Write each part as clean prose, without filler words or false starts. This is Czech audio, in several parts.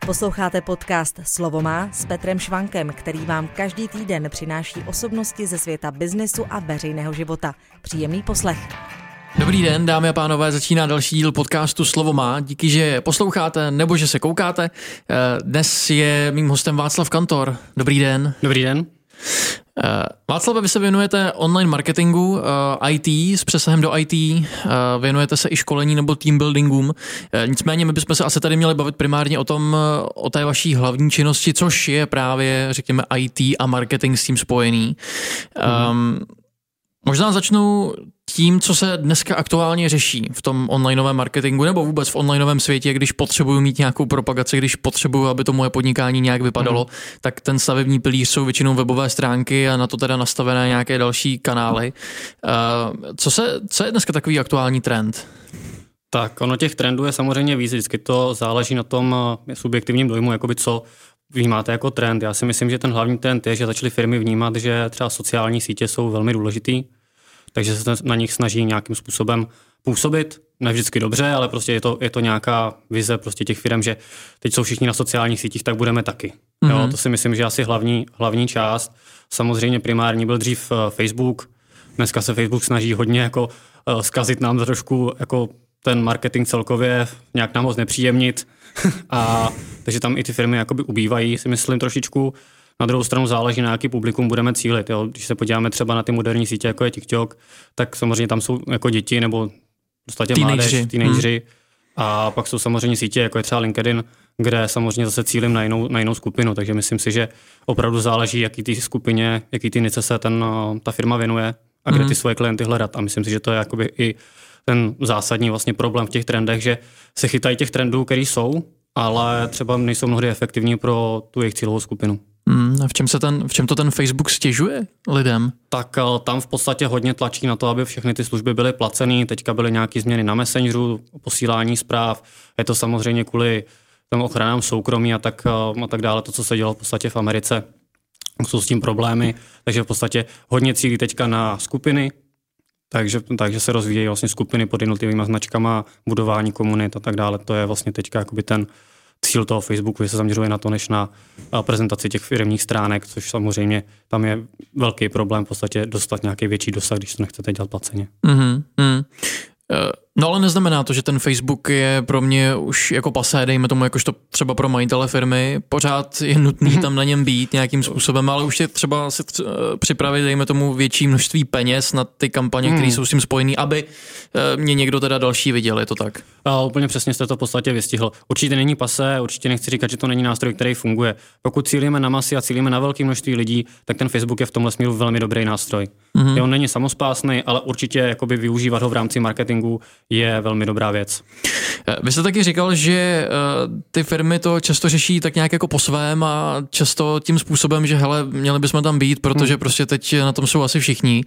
Posloucháte podcast Slovo má s Petrem Švankem, který vám každý týden přináší osobnosti ze světa biznesu a veřejného života. Příjemný poslech. Dobrý den, dámy a pánové, začíná další díl podcastu Slovo má. Díky, že posloucháte nebo že se koukáte. Dnes je mým hostem Václav Kantor. Dobrý den. Dobrý den. Václav, vy se věnujete online marketingu, IT s přesahem do IT, věnujete se i školení nebo team buildingům. Nicméně my bychom se asi tady měli bavit primárně o té vaší hlavní činnosti, což je právě, řekněme, IT a marketing s tím spojený. Možná začnu tím, co se dneska aktuálně řeší v tom onlineovém marketingu nebo vůbec v onlineovém světě, když potřebuju mít nějakou propagaci, když potřebuju, aby to moje podnikání nějak vypadalo, tak ten stavební pilíř jsou většinou webové stránky a na to teda nastavené nějaké další kanály. Co je dneska takový aktuální trend? Tak ono těch trendů je samozřejmě víc, vždycky to záleží na tom subjektivním dojmu, jakoby co vnímáte jako trend. Já si myslím, že ten hlavní trend je, že začaly firmy vnímat, že třeba sociální sítě jsou velmi důležitý, takže se na nich snaží nějakým způsobem působit. Ne vždycky dobře, ale prostě je to nějaká vize prostě těch firm, že teď jsou všichni na sociálních sítích, tak budeme taky. Jo, to si myslím, že asi hlavní část. Samozřejmě primární byl dřív Facebook. Dneska se Facebook snaží hodně jako zkazit nám trošku jako ten marketing celkově, nějak nám ho znepříjemnit. Takže tam i ty firmy jakoby ubývají, si myslím trošičku. Na druhou stranu záleží, na jaký publikum budeme cílit. Jo. Když se podíváme třeba na ty moderní sítě, jako je TikTok, tak samozřejmě tam jsou jako děti nebo v podstatě mládež, teenageři. A pak jsou samozřejmě sítě, jako je třeba LinkedIn, kde samozřejmě zase cílím na jinou skupinu. Takže myslím si, že opravdu záleží, jaký ty skupině, jaký ty nice se ta firma věnuje a kde ty svoje klienty hledat. A myslím si, že to je jakoby i ten zásadní vlastně problém v těch trendech, že se chytají těch trendů, které jsou, ale třeba nejsou mnohdy efektivní pro tu jejich cílovou skupinu. A v čem to ten Facebook stěžuje lidem? Tak tam v podstatě hodně tlačí na to, aby všechny ty služby byly placený. Teďka byly nějaké změny na Messengeru, posílání zpráv. Je to samozřejmě kvůli tomu ochranám soukromí a tak dále, to, co se dělo v podstatě v Americe. Jsou s tím problémy, takže v podstatě hodně cílí teďka na skupiny, takže se rozvíjejí vlastně skupiny pod jednotlivými značkama, budování komunit a tak dále. To je vlastně teďka jakoby ten cíl toho Facebooku, že se zaměřuje na to, než na prezentaci těch firemních stránek, což samozřejmě tam je velký problém v podstatě dostat nějaký větší dosah, když to nechcete dělat placeně. No ale neznamená to, že ten Facebook je pro mě už jako pasé, dejme tomu, jakožto třeba pro majitele firmy, pořád je nutný tam na něm být nějakým způsobem, ale už je třeba si připravit, dejme tomu, větší množství peněz na ty kampaně, které jsou s tím spojený, aby mě někdo teda další viděl, je to tak? Úplně přesně jste to v podstatě vystihl. Určitě není pasé, určitě nechci říkat, že to není nástroj, který funguje. Pokud cílíme na masy a cílíme na velké množství lidí, tak ten Facebook je v tomhle směru velmi dobrý nástroj. On není samospásný, ale určitě jakoby využívat ho v rámci marketingu je velmi dobrá věc. Vy jste taky říkal, že ty firmy to často řeší tak nějak jako po svém a často tím způsobem, že hele, měli bychom tam být, protože prostě teď na tom jsou asi všichni.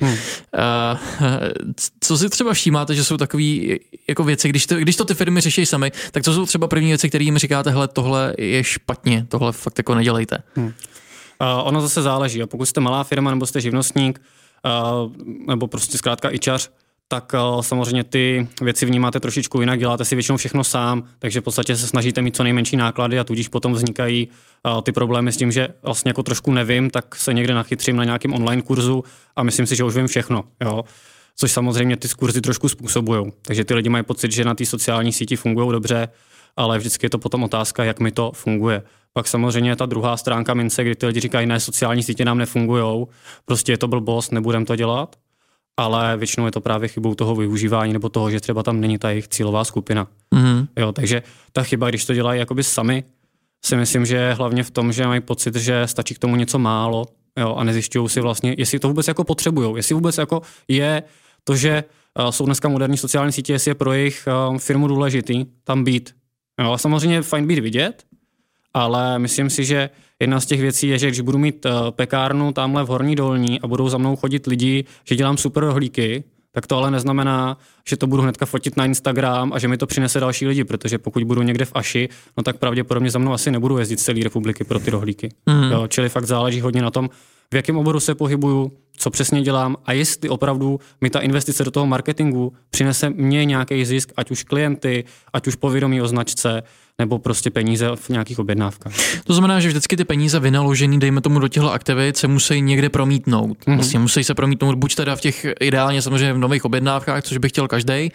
Co si třeba všímáte, že jsou takové jako věci, když to ty firmy řeší sami, tak co jsou třeba první věci, které jim říkáte, hele, tohle je špatně, tohle fakt jako nedělejte? Ono zase záleží. Pokud jste malá firma nebo jste živnostník, nebo prostě zkrátka ičař, tak samozřejmě ty věci vnímáte trošičku jinak, děláte si většinou všechno sám, takže v podstatě se snažíte mít co nejmenší náklady a tudíž potom vznikají ty problémy s tím, že vlastně jako trošku nevím, tak se někde nachytřím na nějakém online kurzu a myslím si, že už vím všechno, jo. Což samozřejmě ty kurzy trošku způsobujou. Takže ty lidi mají pocit, že na té sociální síti fungují dobře, ale vždycky je to potom otázka, jak mi to funguje. Pak samozřejmě ta druhá stránka mince, kdy ty lidi říkají, ne, sociální sítě nám nefungujou, prostě je to blbost, nebudem to dělat. Ale většinou je to právě chybou toho využívání nebo toho, že třeba tam není ta jejich cílová skupina. Jo, takže ta chyba, když to dělají jakoby sami, si myslím, že je hlavně v tom, že mají pocit, že stačí k tomu něco málo, jo, a nezjišťují si vlastně, jestli to vůbec jako potřebujou, jestli vůbec jako je to, že jsou dneska moderní sociální sítě, jestli je pro jejich firmu důležitý tam být. Jo, a samozřejmě je fajn být vidět, ale myslím si, že jedna z těch věcí je, že když budu mít pekárnu tamhle v Horní Dolní a budou za mnou chodit lidi, že dělám super rohlíky, tak to ale neznamená, že to budu hnedka fotit na Instagram a že mi to přinese další lidi, protože pokud budu někde v Aši, no tak pravděpodobně za mnou asi nebudu jezdit z celé republiky pro ty rohlíky. Jo, čili fakt záleží hodně na tom, v jakém oboru se pohybuju, co přesně dělám a jestli opravdu mi ta investice do toho marketingu přinese mně nějaký zisk, ať už klienty, ať už povědomí o značce, nebo prostě peníze v nějakých objednávkách. To znamená, že vždycky ty peníze vynaložený, dejme tomu do těchto aktivit, se musí někde promítnout. Vlastně musí se promítnout buď teda v těch ideálně samozřejmě v nových objednávkách, což by chtěl každý,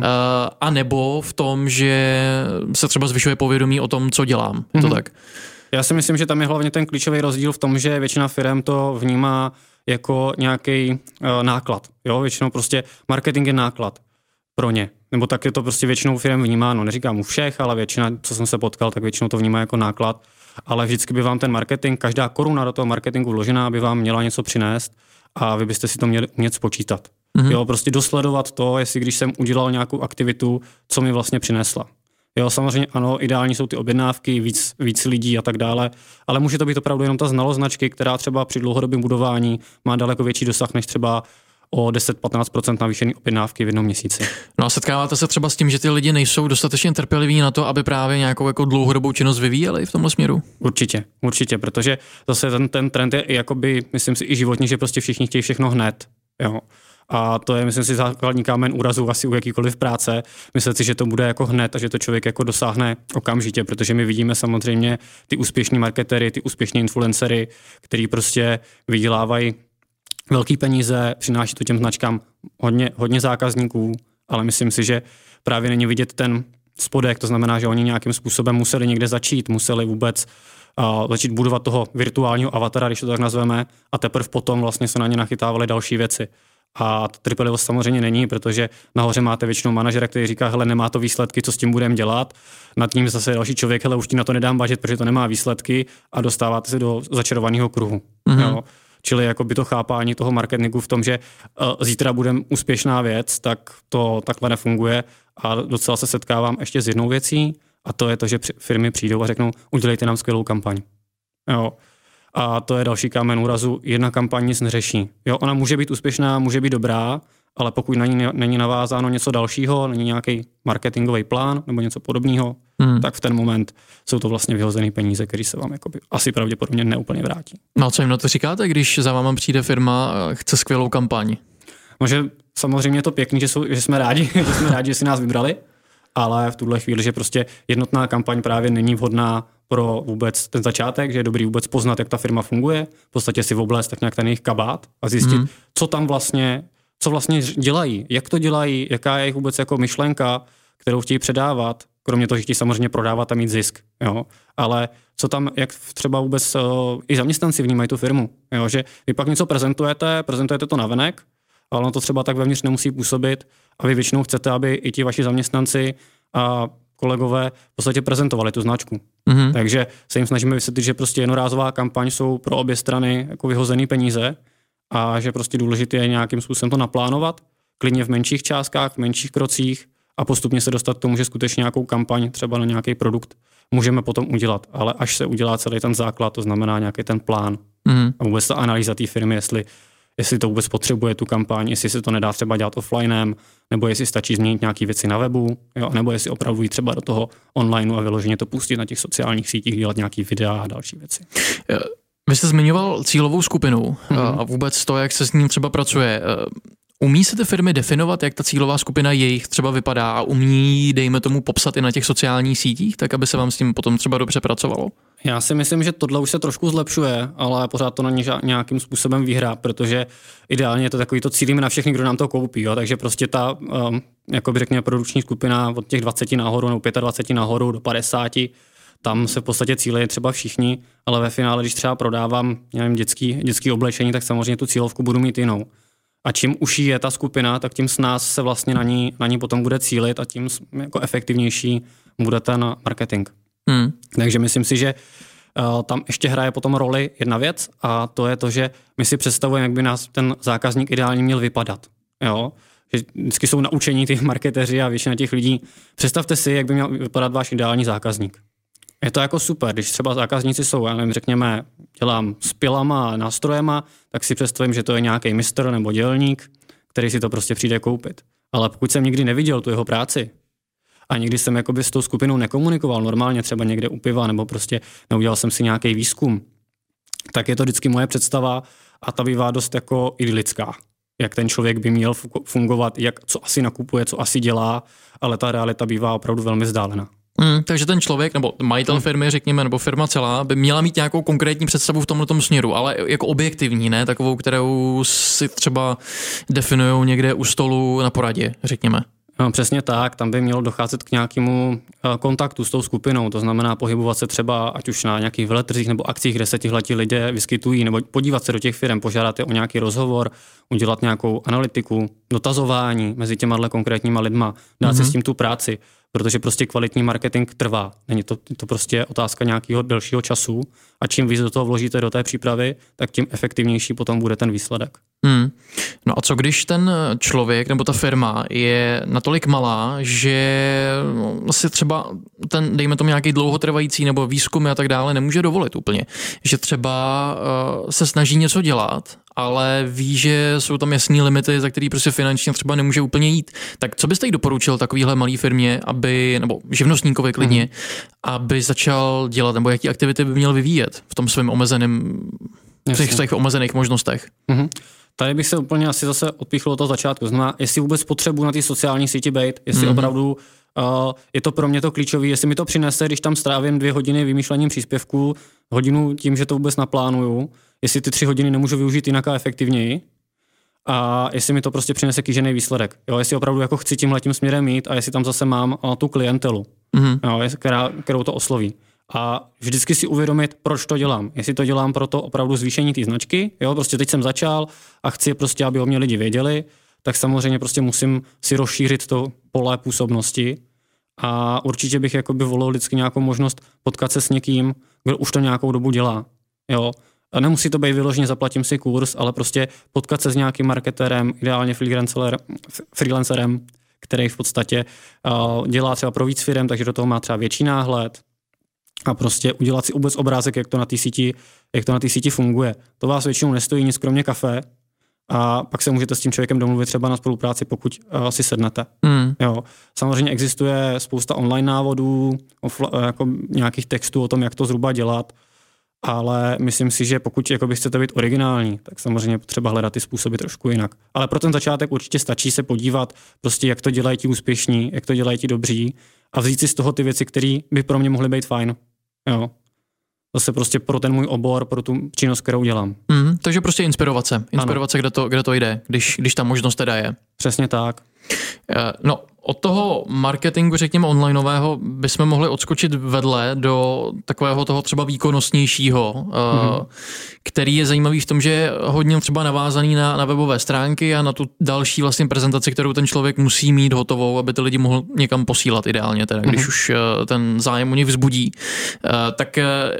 a nebo v tom, že se třeba zvyšuje povědomí o tom, co dělám. Je to tak? Já si myslím, že tam je hlavně ten klíčový rozdíl v tom, že většina firem to vnímá jako nějaký náklad. Jo? Většinou prostě marketing je náklad pro ně. Nebo tak je to prostě většinou firem vnímáno. Neříkám u všech, ale většina, co jsem se potkal, tak většinou to vnímá jako náklad. Ale vždycky by vám ten marketing, každá koruna do toho marketingu vložená, by vám měla něco přinést a vy byste si to měli umět spočítat. Jo, prostě dosledovat to, jestli když jsem udělal nějakou aktivitu, co mi vlastně přinesla. Jo, samozřejmě ano, ideální jsou ty objednávky, víc lidí a tak dále, ale může to být opravdu jenom ta znalost značky, která třeba při dlouhodobém budování má daleko větší dosah než třeba o 10-15% navýšený objednávky v jednom měsíci. No a setkáváte se třeba s tím, že ty lidi nejsou dostatečně trpěliví na to, aby právě nějakou jako dlouhodobou činnost vyvíjeli v tomhle směru? Určitě, protože zase ten trend je jakoby, myslím si, i životní, že prostě všichni chtějí všechno hned. Jo. A to je, myslím si, základní kámen úrazu asi u jakýkoliv práce. Myslet si, že to bude jako hned a že to člověk jako dosáhne okamžitě, protože my vidíme samozřejmě ty úspěšní marketery, ty úspěšní influencery, který prostě vydělávají velký peníze, přináší to těm značkám hodně zákazníků, ale myslím si, že právě není vidět ten spodek, to znamená, že oni nějakým způsobem museli někde začít, museli vůbec začít budovat toho virtuálního avatara, když to tak nazveme, a teprve potom vlastně se na ně nachytávaly další věci. A ta trpělivost samozřejmě není, protože nahoře máte většinou manažera, který říká, hele, nemá to výsledky, co s tím budeme dělat. Nad ním zase další člověk, hele, už ti na to nedám budget, protože to nemá výsledky, a dostáváte se do začarovaného kruhu. Jo? Čili jako by to chápání toho marketingu v tom, že zítra budeme úspěšná věc, tak to takhle nefunguje, a docela se setkávám ještě s jednou věcí, a to je to, že firmy přijdou a řeknou, udělejte nám skvělou kampaň. Jo. A to je další kámen úrazu, jedna kampaň nic neřeší. Jo, ona může být úspěšná, může být dobrá, ale pokud na ní není navázáno něco dalšího, není nějaký marketingový plán nebo něco podobného, tak v ten moment jsou to vlastně vyhozené peníze, které se vám jakoby asi pravděpodobně neúplně vrátí. No a co jim na to říkáte, když za váma přijde firma a chce skvělou kampaň? No, že samozřejmě je to pěkný, že jsme rádi, že si nás vybrali, ale v tuhle chvíli, že prostě jednotná kampaň právě není vhodná pro vůbec ten začátek, že je dobrý vůbec poznat, jak ta firma funguje, v podstatě si oblézt tak nějak ten jejich kabát a zjistit, co vlastně dělají, jak to dělají, jaká je jejich vůbec jako myšlenka, kterou chtějí předávat, kromě toho, že chtějí samozřejmě prodávat a mít zisk, jo. Ale co tam, jak třeba vůbec i zaměstnanci vnímají tu firmu, jo, že vy pak něco prezentujete to navenek, ale ono to třeba tak vevnitř nemusí působit, a vy většinou chcete, aby i ti vaši zaměstnanci a kolegové v podstatě prezentovali tu značku. Takže se jim snažíme vysvětlit, že prostě jednorázová kampaň jsou pro obě strany jako vyhozený peníze a že prostě důležité je nějakým způsobem to naplánovat, klidně v menších částkách, v menších krocích, a postupně se dostat k tomu, že skutečně nějakou kampaň třeba na nějaký produkt můžeme potom udělat. Ale až se udělá celý ten základ, to znamená nějaký ten plán a vůbec ta analýza té firmy, jestli to vůbec potřebuje tu kampaň, jestli se to nedá třeba dělat offlinem, nebo jestli stačí změnit nějaké věci na webu, jo, nebo jestli opravdu jít třeba do toho online a vyloženě to pustit na těch sociálních sítích, dělat nějaký videa a další věci. Vy jste zmiňoval cílovou skupinu a vůbec to, jak se s ním třeba pracuje. Umí se ty firmy definovat, jak ta cílová skupina jejich třeba vypadá, a umí, dejme tomu, popsat i na těch sociálních sítích, tak aby se vám s tím potom třeba dobře pracovalo? Já si myslím, že tohle už se trošku zlepšuje, ale pořád to není nějakým způsobem výhra, protože ideálně je to takový, to cílíme na všechny, kdo nám to koupí, jo? Takže prostě ta, jakoby řekněme, produkční skupina od těch 20 nahoru nebo 25 nahoru do 50, tam se v podstatě cílejí třeba všichni, ale ve finále, když třeba prodávám, nevím, dětský oblečení, tak samozřejmě tu cílovku budu mít jinou. A čím užší je ta skupina, tak tím s nás se vlastně na ní potom bude cílit a tím jako efektivnější bude ten marketing. Takže myslím si, že tam ještě hraje potom roli jedna věc, a to je to, že my si představujeme, jak by nás ten zákazník ideálně měl vypadat. Jo? Že vždycky jsou naučení ty marketeři a většina těch lidí. Představte si, jak by měl vypadat váš ideální zákazník. Je to jako super, když třeba zákazníci jsou, já nevím, řekněme, dělám s pilama a nástrojema, tak si představím, že to je nějaký mistr nebo dělník, který si to prostě přijde koupit. Ale pokud jsem nikdy neviděl tu jeho práci a nikdy jsem jakoby s tou skupinou nekomunikoval normálně, třeba někde u piva, nebo prostě neudělal jsem si nějaký výzkum, tak je to vždycky moje představa a ta bývá dost jako idylická. Jak ten člověk by měl fungovat, co asi nakupuje, co asi dělá, ale ta realita bývá opravdu velmi vzdálená. Takže ten člověk, nebo majitel firmy, řekněme, nebo firma celá, by měla mít nějakou konkrétní představu v tomhletom směru, ale jako objektivní, ne? Takovou, kterou si třeba definujou někde u stolu na poradě, řekněme. No, přesně tak, tam by mělo docházet k nějakému kontaktu s tou skupinou, to znamená pohybovat se třeba ať už na nějakých veletrzích nebo akcích, kde se tihleti lidé vyskytují, nebo podívat se do těch firm, požádat je o nějaký rozhovor, udělat nějakou analytiku, dotazování mezi těma konkrétníma lidma, dát si s tím tu práci, protože prostě kvalitní marketing trvá. Není to prostě otázka nějakého delšího času a čím víc do toho vložíte do té přípravy, tak tím efektivnější potom bude ten výsledek. No a co když ten člověk nebo ta firma je natolik malá, že asi třeba ten, dejme tomu nějaký dlouhotrvající nebo výzkumy a tak dále nemůže dovolit úplně. Že třeba se snaží něco dělat, ale ví, že jsou tam jasný limity, za který prostě finančně třeba nemůže úplně jít. Tak co byste jí doporučil takovýhle malý firmě, nebo živnostníkovi klidně, aby začal dělat, nebo jaký aktivity by měl vyvíjet v tom svém omezeném, v těch omezených možnostech? Tady bych se úplně asi zase odpíchl od toho začátku. Znamená, jestli vůbec potřebuji na té sociální síti být, jestli opravdu je to pro mě to klíčové, jestli mi to přinese, když tam strávím 2 hodiny vymýšlením příspěvků, hodinu tím, že to vůbec naplánuju, jestli ty 3 hodiny nemůžu využít jinak a efektivněji a jestli mi to prostě přinese kýžený výsledek. Jo, jestli opravdu jako chci tímhletím směrem jít a jestli tam zase mám tu klientelu, jo, kterou to osloví. A vždycky si uvědomit, proč to dělám. Jestli to dělám pro to opravdu zvýšení té značky, jo, prostě teď jsem začal a chci prostě, aby o mě lidi věděli, tak samozřejmě prostě musím si rozšířit to pole působnosti a určitě bych jakoby volil vždycky nějakou možnost potkat se s někým, kdo už to nějakou dobu dělá. Jo. A nemusí to být vyloženě zaplatím si kurz, ale prostě potkat se s nějakým marketérem, ideálně freelancerem, který v podstatě dělá třeba pro víc firem, takže do toho má třeba větší náhled a prostě udělat si vůbec obrázek, jak to na té síti funguje. To vás většinou nestojí nic kromě kafe a pak se můžete s tím člověkem domluvit třeba na spolupráci, pokud si sednete. Jo. Samozřejmě existuje spousta online návodů, jako nějakých textů o tom, jak to zhruba dělat, ale myslím si, že pokud chcete být originální, tak samozřejmě potřeba hledat ty způsoby trošku jinak. Ale pro ten začátek určitě stačí se podívat, prostě jak to dělají ti úspěšní, jak to dělají ti dobří a vzít si z toho ty věci, které by pro mě mohly být fajn. Jo. Zase prostě pro ten můj obor, pro tu činnost, kterou dělám. Takže prostě inspirovat se, kde to jde, když ta možnost teda je. Přesně tak. No, od toho marketingu, řekněme onlineového, bychom mohli odskočit vedle do takového toho třeba výkonnostnějšího, který je zajímavý v tom, že je hodně třeba navázaný na webové stránky a na tu další vlastně prezentaci, kterou ten člověk musí mít hotovou, aby ty lidi mohl někam posílat ideálně, teda, když už ten zájem u nich vzbudí. Tak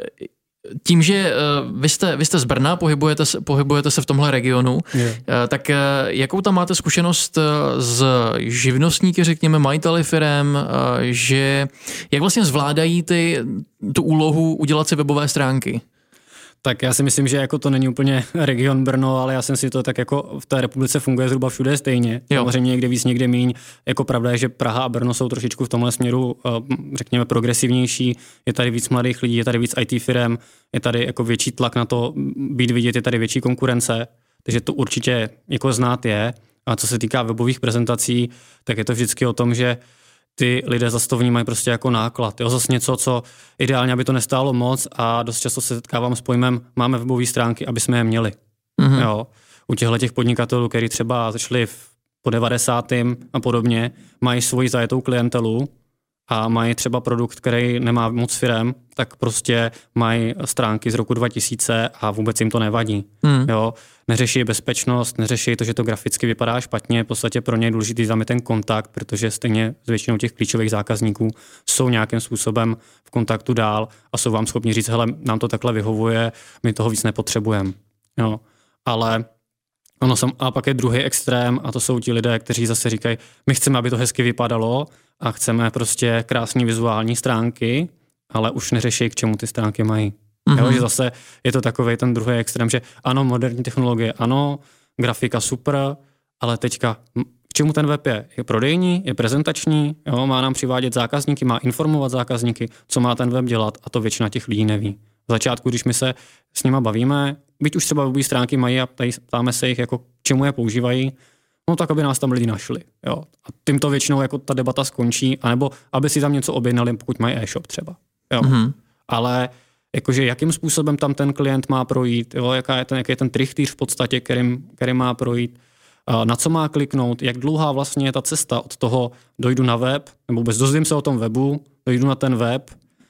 tím, že vy jste z Brna, pohybujete se v tomhle regionu, tak jakou tam máte zkušenost s živnostníky, řekněme, majiteli firem, že jak vlastně zvládají tu úlohu udělat si webové stránky? Tak já si myslím, že jako to není úplně region Brno, ale já jsem si to tak jako v té republice funguje zhruba všude stejně. Samozřejmě někde víc, někde míň. Jako pravda je, že Praha a Brno jsou trošičku v tomhle směru, řekněme, progresivnější. Je tady víc mladých lidí, je tady víc IT firem, je tady jako větší tlak na to být vidět, je tady větší konkurence, takže to určitě jako znát je. A co se týká webových prezentací, tak je to vždycky o tom, že ty lidé zase to vnímají prostě jako náklad. Jo, zase něco, co ideálně, aby to nestálo moc a dost často se setkávám s pojmem máme webové stránky, aby jsme je měli. Jo. U těch podnikatelů, kteří třeba začali po 90. a podobně, mají svoji zajetou klientelu a mají třeba produkt, který nemá moc firem, tak prostě mají stránky z roku 2000 a vůbec jim to nevadí. Jo. Neřeší bezpečnost, neřeší to, že to graficky vypadá špatně, v podstatě pro ně je důležitý tam je ten kontakt, protože stejně s většinou těch klíčových zákazníků jsou nějakým způsobem v kontaktu dál a jsou vám schopni říct, hele, nám to takhle vyhovuje, my toho víc nepotřebujeme. Jo. Ale a pak je druhý extrém a to jsou ti lidé, kteří zase říkají, my chceme, aby to hezky vypadalo a chceme prostě krásný vizuální stránky, ale už neřeší, k čemu ty stránky mají. Jo, že zase je to takovej ten druhý extrém, že ano, moderní technologie, ano, grafika super, ale teďka, k čemu ten web je? Je prodejní, je prezentační, jo, má nám přivádět zákazníky, má informovat zákazníky, co má ten web dělat a to většina těch lidí neví. V začátku, když my se s nima bavíme, byť už třeba webové stránky mají a ptáme se jich, jako k čemu je používají, no tak aby nás tam lidi našli. Jo. A tím to většinou jako ta debata skončí, anebo aby si tam něco objednali, pokud mají e-shop třeba. Jo. Ale jakože jakým způsobem tam ten klient má projít, jo, jaký je ten trichtýř v podstatě, který má projít, na co má kliknout, jak dlouhá vlastně je ta cesta od toho dojdu na web, nebo vůbec dozvím se o tom webu, dojdu na ten web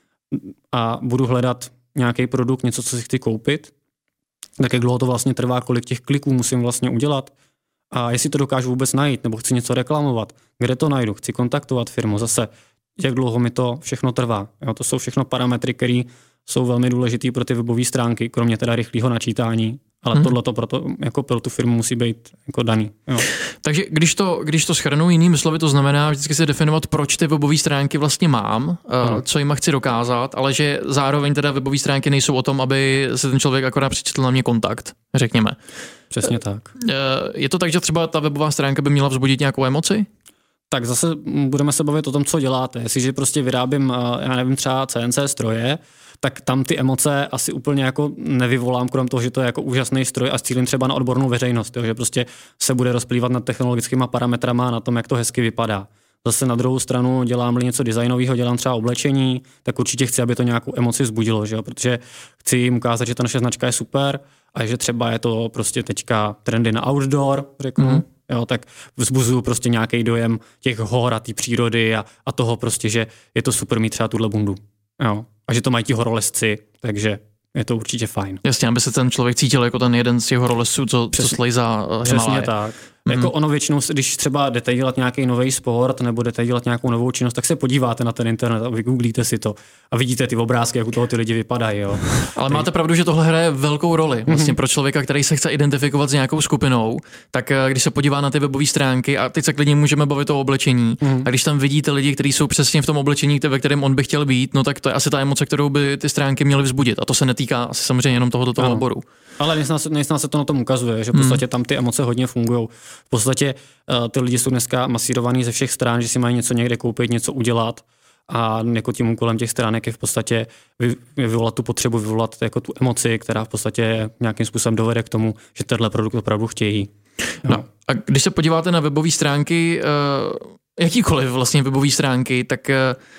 a budu hledat nějaký produkt, něco, co si chci koupit, tak jak dlouho to vlastně trvá, kolik těch kliků musím vlastně udělat a jestli to dokážu vůbec najít, nebo chci něco reklamovat, kde to najdu, chci kontaktovat firmu, zase jak dlouho mi to všechno trvá. Jo, to jsou všechno parametry, které jsou velmi důležitý pro ty webové stránky, kromě teda rychlého načítání, ale tohle to jako pro tu firmu musí být jako daný. Jo. Takže když to shrnu jinými slovy, to znamená vždycky si definovat, proč ty webové stránky vlastně mám, co jim chci dokázat, ale že zároveň teda webové stránky nejsou o tom, aby se ten člověk akorát přečetl na mě kontakt, řekněme. Přesně tak. Je to tak, že třeba ta webová stránka by měla vzbudit nějakou emoci? Tak zase budeme se bavit o tom, co děláte. Jestliže prostě vyrábím, já nevím, třeba CNC stroje, tak tam ty emoce asi úplně jako nevyvolám, krom toho, že to je jako úžasný stroj a cílím třeba na odbornou veřejnost, jo, že prostě se bude rozplývat nad technologickýma parametrama, na tom, jak to hezky vypadá. Zase na druhou stranu dělám-li něco designového, dělám třeba oblečení, tak určitě chci, aby to nějakou emoci vzbudilo, že jo, protože chci jim ukázat, že ta naše značka je super a že třeba je to prostě teďka trendy na outdoor, řeknu. Jo, tak vzbuzuju prostě nějaký dojem těch hor a té přírody a toho prostě, že je to super mít třeba tuhle bundu. Jo. A že to mají ti horolezci, takže je to určitě fajn. Jasně, aby se ten člověk cítil jako ten jeden z těch horolezců, co slejzá Himaláje. Přesně tak. Jako ono většinou, když třeba jdete dělat nějaký nový sport nebo jdete dělat nějakou novou činnost, tak se podíváte na ten internet a vygooglíte si to a vidíte ty obrázky, jak u toho ty lidi vypadají. Jo. Ale máte pravdu, že tohle hraje velkou roli. Vlastně pro člověka, který se chce identifikovat s nějakou skupinou, tak když se podívá na ty webové stránky a teď se klidně můžeme bavit o oblečení, a když tam vidíte lidi, kteří jsou přesně v tom oblečení, ve kterém on by chtěl být, no tak to je asi ta emoce, kterou by ty stránky měly vzbudit. A to se netýká asi samozřejmě jenom toho oboru. Ale nejsem se to na tom ukazuje, že v podstatě tam ty emoce hodně fungují. V podstatě ty lidi jsou dneska masírovaný ze všech stran, že si mají něco někde koupit, něco udělat a jako tím úkolem těch stránek je v podstatě vyvolat tu potřebu, vyvolat jako tu emoci, která v podstatě nějakým způsobem dovede k tomu, že tenhle produkt opravdu chtějí. No. A když se podíváte na webové stránky, jakýkoliv vlastně webové stránky, tak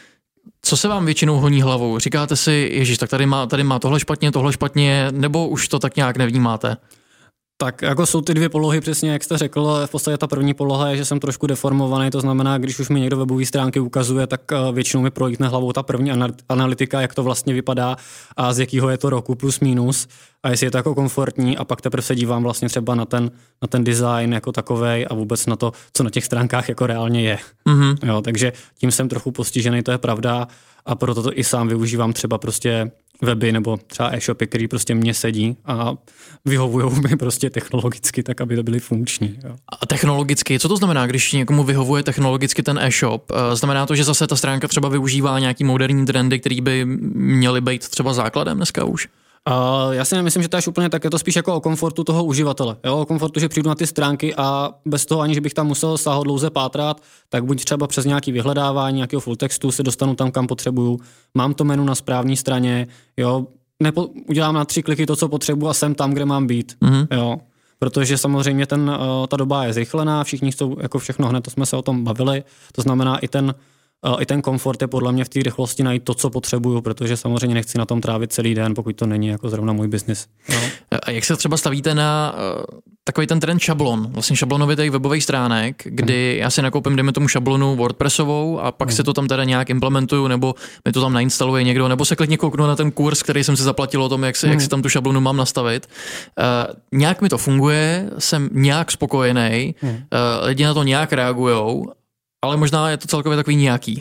co se vám většinou honí hlavou? Říkáte si, ježiš, tak tady má tohle špatně, nebo už to tak nějak nevnímáte? Tak jako jsou ty dvě polohy přesně, jak jste řekl, v podstatě ta první poloha je, že jsem trošku deformovaný, to znamená, když už mi někdo webové stránky ukazuje, tak většinou mi projítne hlavou ta první analytika, jak to vlastně vypadá a z jakého je to roku plus minus a jestli je to jako komfortní a pak teprve se dívám vlastně třeba na ten design jako takovej a vůbec na to, co na těch stránkách jako reálně je. Jo, takže tím jsem trochu postižený, to je pravda a proto to i sám využívám třeba prostě weby nebo třeba e-shopy, který prostě mě sedí a vyhovujou mi prostě technologicky tak, aby to byly funkční. Jo. A technologicky, co to znamená, když někomu vyhovuje technologicky ten e-shop? Znamená to, že zase ta stránka třeba využívá nějaký moderní trendy, který by měly být třeba základem dneska už? Já si nemyslím, že to je úplně tak, je to spíš jako o komfortu toho uživatele. Jo? O komfortu, že přijdu na ty stránky a bez toho, aniž bych tam musel sáhodlouze pátrat, tak buď třeba přes nějaké vyhledávání, nějakého full textu se dostanu tam, kam potřebuju. Mám to menu na správné straně, jo? Udělám na 3 kliky to, co potřebuju a jsem tam, kde mám být. Jo? Protože samozřejmě ta doba je zrychlená, všichni chcou jako všechno hned, to jsme se o tom bavili. To znamená i ten komfort je podle mě v té rychlosti najít to, co potřebuju, protože samozřejmě nechci na tom trávit celý den, pokud to není jako zrovna můj biznis. No. A jak se třeba stavíte na takový ten trend šablon, vlastně šablonovitých webových stránek, kdy já si nakoupím, dejme tomu šablonu WordPressovou a pak si to tam teda nějak implementuju, nebo mi to tam nainstaluje někdo, nebo se klidně kouknu na ten kurz, který jsem si zaplatil o tom, jak si tam tu šablonu mám nastavit. Nějak mi to funguje, jsem nějak spokojený, lidi na to nějak reagujou, ale možná je to celkově takový nějaký.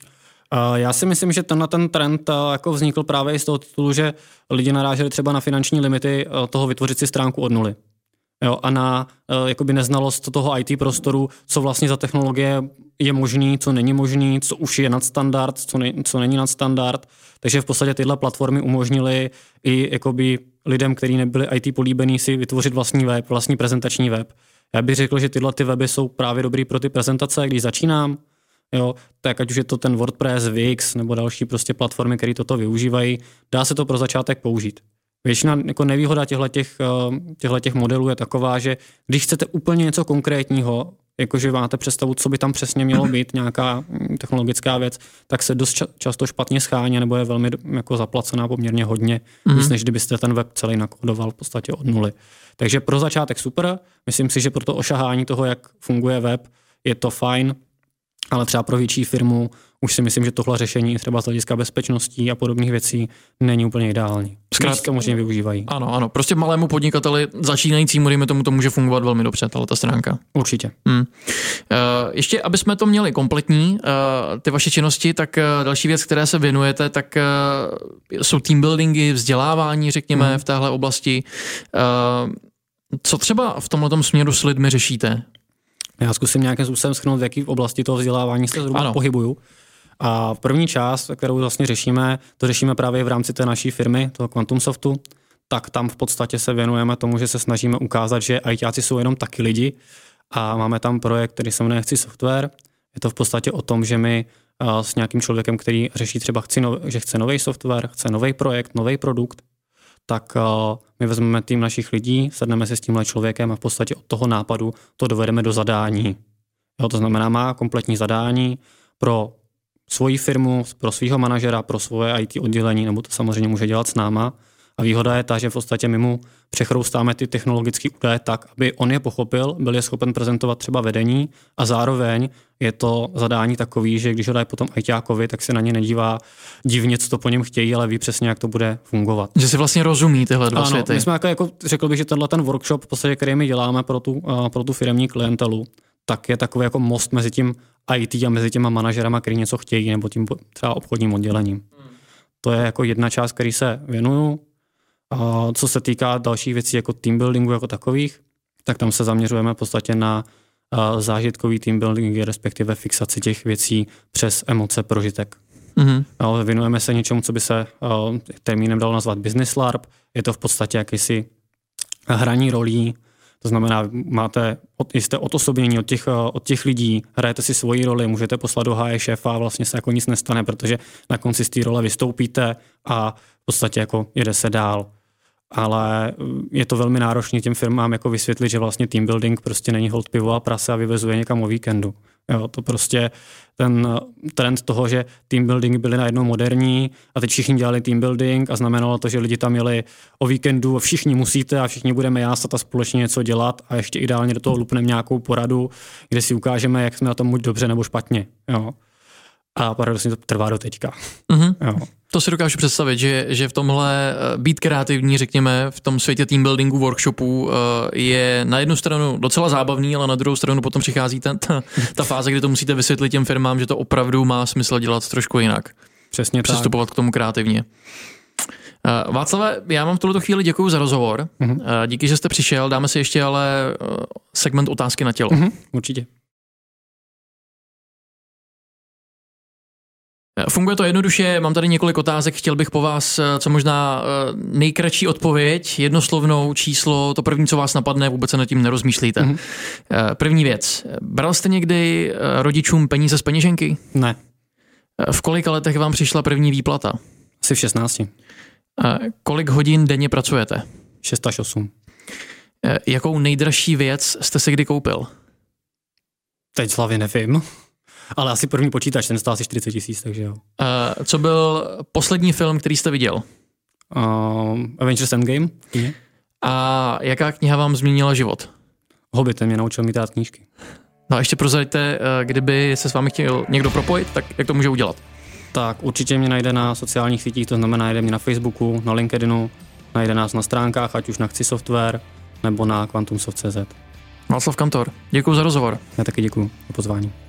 Já si myslím, že ten trend jako vznikl právě i z toho titulu, že lidi naráželi třeba na finanční limity toho vytvořit si stránku od nuly. Jo, a na jakoby neznalost toho IT prostoru, co vlastně za technologie je možný, co není možný, co už je nadstandard, co není nadstandard. Takže v podstatě tyhle platformy umožnily i jakoby lidem, kteří nebyli IT políbení, si vytvořit vlastní web, vlastní prezentační web. Já bych řekl, že tyhle ty weby jsou právě dobrý pro ty prezentace, když začínám, jo, tak ať už je to ten WordPress, Wix nebo další prostě platformy, které toto využívají, dá se to pro začátek použít. Většina jako nevýhoda těchto modelů je taková, že když chcete úplně něco konkrétního, jakože máte představu, co by tam přesně mělo být, nějaká technologická věc, tak se dost často špatně schání, nebo je velmi jako zaplacená poměrně hodně, víc než kdybyste ten web celý nakodoval v podstatě od nuly. Takže pro začátek super, myslím si, že pro to ošahání toho, jak funguje web, je to fajn, ale třeba pro větší firmu už si myslím, že tohle řešení třeba z hlediska bezpečnosti a podobných věcí není úplně ideální. Zkrátka možná využívají. Ano, prostě malému podnikateli začínajícímu, dejme tomu, to může fungovat velmi dobře, ta stránka. Určitě. Ještě, aby jsme to měli kompletní, ty vaše činnosti, tak další věc, které se věnujete, tak jsou team buildingy, vzdělávání, řekněme, v téhle oblasti. Co třeba v tomhletom směru s lidmi řešíte? Já zkusím nějakým způsobem shrnout, v jaký oblasti toho vzdělávání se zhruba pohybuju. A první část, kterou vlastně řešíme, to řešíme právě v rámci té naší firmy, toho Quantum Softu, tak tam v podstatě se věnujeme tomu, že se snažíme ukázat, že ITáci jsou jenom taky lidi a máme tam projekt, který se jmenuje Chci software. Je to v podstatě o tom, že my s nějakým člověkem, který řeší třeba, že chce nový software, chce nový projekt, nový produkt, tak my vezmeme tým našich lidí, sedneme si s tímhle člověkem a v podstatě od toho nápadu to dovedeme do zadání. Jo, to znamená, má kompletní zadání pro svoji firmu, pro svého manažera, pro svoje IT oddělení, nebo to samozřejmě může dělat s náma. A výhoda je ta, že v podstatě my mu přechroustáme ty technologické údaje tak, aby on je pochopil, byl je schopen prezentovat třeba vedení a zároveň je to zadání takový, že když ho dají potom ITákovi, tak se na ně nedívá divně, co to po něm chtějí, ale ví přesně, jak to bude fungovat. Že si vlastně rozumí tyhle dva světy. My jsme jako řekl bych, že ten workshop, v podstatě, který my děláme pro tu firemní klientelu, tak je takový jako most mezi tím IT a mezi těma manažerama, který něco chtějí, nebo tím třeba obchodním oddělením. To je jako jedna část, který se věnuju. A co se týká dalších věcí jako team buildingu jako takových, tak tam se zaměřujeme v podstatě na zážitkový team building, respektive fixaci těch věcí přes emoce, prožitek. Věnujeme se něčemu, co by se termínem dalo nazvat business LARP. Je to v podstatě jakýsi hraní rolí. To znamená, jste odosobnění od těch lidí, hrajete si svoji roli, můžete poslat do háje šéfa a vlastně se jako nic nestane, protože na konci z té role vystoupíte a v podstatě jako jede se dál. Ale je to velmi náročné těm firmám jako vysvětlit, že vlastně team building prostě není hold pivo a prase a vyvezuje někam o víkendu. Jo, to prostě ten trend toho, že team building byly najednou moderní a teď všichni dělali team building a znamenalo to, že lidi tam jeli o víkendu a všichni musíte a všichni budeme jásat a společně něco dělat a ještě ideálně do toho lupneme nějakou poradu, kde si ukážeme, jak jsme na tom buď dobře nebo špatně. Jo. A paradoxně to trvá do teďka. Jo. To si dokážu představit, že v tomhle být kreativní, řekněme, v tom světě team buildingu, workshopů je na jednu stranu docela zábavný, ale na druhou stranu potom přichází ta fáze, kdy to musíte vysvětlit těm firmám, že to opravdu má smysl dělat trošku jinak. Přesně tak. Přistupovat k tomu kreativně. Václave, já vám v tuto chvíli děkuji za rozhovor. Díky, že jste přišel. Dáme si ještě ale segment otázky na tělo. Určitě. Funguje to jednoduše, mám tady několik otázek, chtěl bych po vás co možná nejkratší odpověď, jednoslovnou číslo, to první, co vás napadne, vůbec se nad tím nerozmýšlíte. První věc, bral jste někdy rodičům peníze z peněženky? Ne. V kolika letech vám přišla první výplata? Asi v 16. Kolik hodin denně pracujete? 6 až 8. Jakou nejdražší věc jste si kdy koupil? Teď z hlavy nevím. Ale asi první počítač, ten stál asi 40 000, takže jo. Co byl poslední film, který jste viděl? Avengers Endgame. A jaká kniha vám změnila život? Hobbit, ten mě naučil mít rád knížky. No a ještě prozraďte, kdyby se s vámi chtěl někdo propojit, tak jak to může udělat? Tak určitě mě najde na sociálních sítích, to znamená najde mě na Facebooku, na LinkedInu, najde nás na stránkách, ať už na Chci software, nebo na quantumsoft.cz. Václav Kantor, děkuji za rozhovor. Já taky děkuji za pozvání.